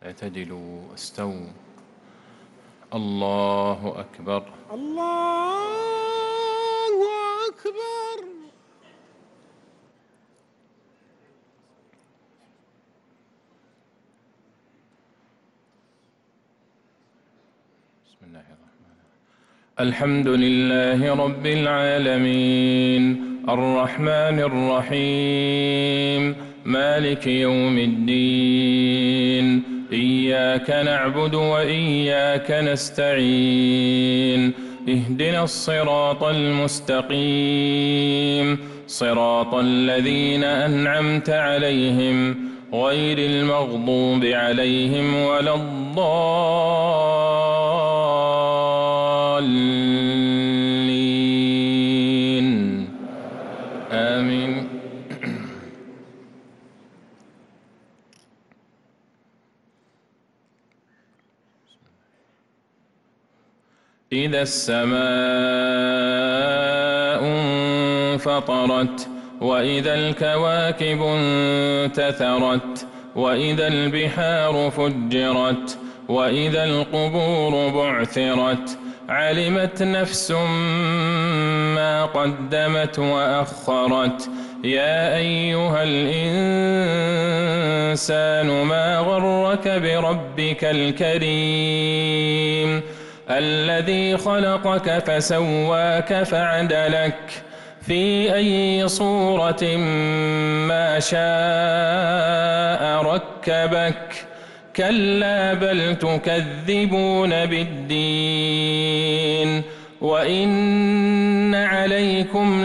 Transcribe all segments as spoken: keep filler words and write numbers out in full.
اعتدلوا استووا. الله أكبر. الله أكبر. بسم الله الرحمن الرحيم. الحمد لله رب العالمين الرحمن الرحيم مالك يوم الدين إياك نعبد وإياك نستعين اهدنا الصراط المستقيم صراط الذين أنعمت عليهم غير المغضوب عليهم ولا الضالين آمين. إذا السماء انفطرت وإذا الكواكب انتثرت وإذا البحار فجرت وإذا القبور بعثرت علمت نفس ما قدمت وأخرت. يا أيها الإنسان ما غرك بربك الكريم الذي خلقك فسواك فعدلك في أي صورة ما شاء ركبك. كلا بل تكذبون بالدين وإن عليكم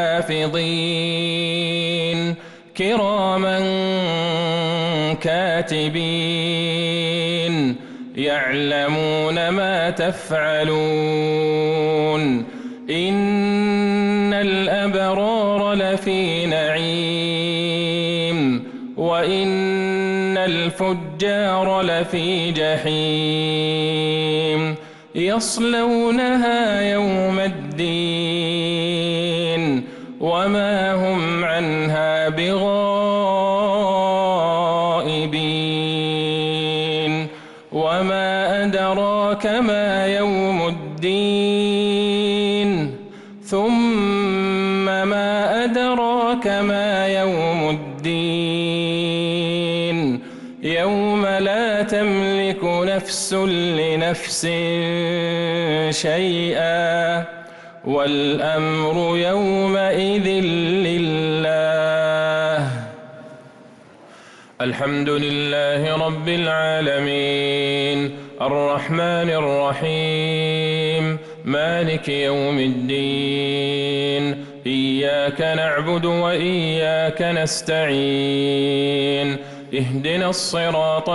لحافظين كراما كاتبين يعلمون ما تفعلون. إن الأبرار لفي نعيم وإن الفجار لفي جحيم يصلونها يوم الدين وما هم عنها بغائبين. وما أدراك ما يوم الدين ثم ما أدراك ما يوم الدين يوم لا تملك نفس لنفس شيئا والأمر يومئذ لله. الحمد لله رب العالمين الرحمن الرحيم مالك يوم الدين إياك نعبد وإياك نستعين اهدنا الصراط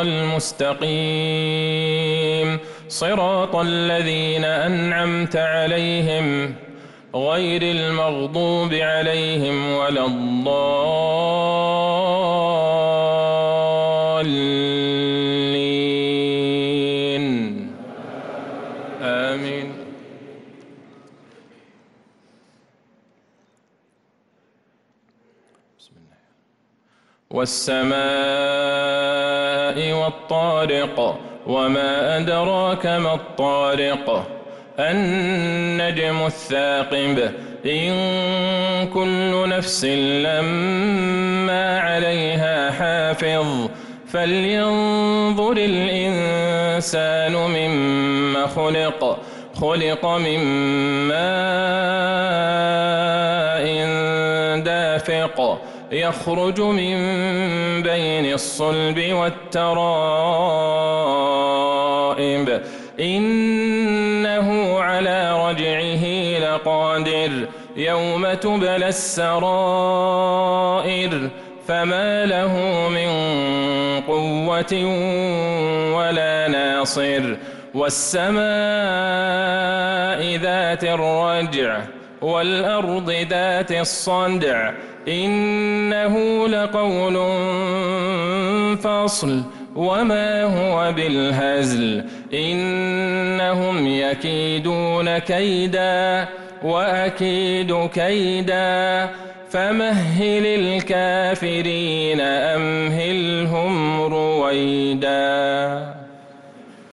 المستقيم صراط الذين أنعمت عليهم غير المغضوب عليهم ولا الضالين آمين. بسم الله. والسماء والطارق وما أدراك ما الطارق النجم الثاقب إن كل نفس لما عليها حافظ فلينظر الإنسان مما خلق خلق من ماء دافق يخرج من بين الصلب والترائب إنه على رجعه لقادر يوم تبلى السرائر فما له من قوة ولا ناصر. والسماء ذات الرجع والأرض ذات الصدع إنه لقول فصل وما هو بالهزل إنهم يكيدون كيدا وأكيد كيدا فمهل الكافرين أمهلهم رويدا.